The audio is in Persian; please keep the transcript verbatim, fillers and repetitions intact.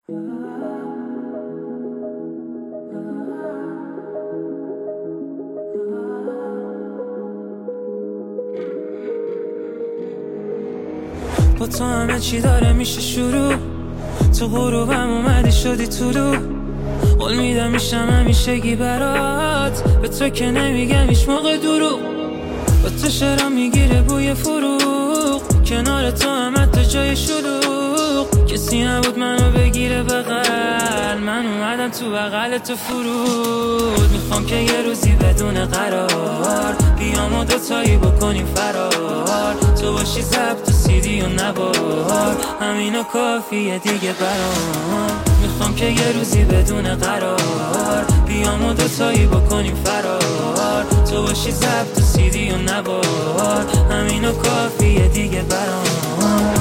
با تو همه چی داره میشه شروع، تو غروبم اومدی شدی طلوع، قول میدم میشم همیشگی برات، به تو که نمیگم هیچ موقع دروغ، با تو شرا میگیره بوی فروغ، کنار تو همه تا جای شلوغ، کسی نبود منو بگیره بغل، من اومدم تو بغل تو فرود، میخوام که یه روزی بدون قرار بیام و دوتایی بکنیم فرار، تو باشی ضبط و سیدی و نوار، همینو کافیه دیگه برام، میخوام که یه روزی بدون قرار بیام و دوتایی بکنیم فرار، تو باشی ضبط و سیدی و نوار، همینو کافیه دیگه برام.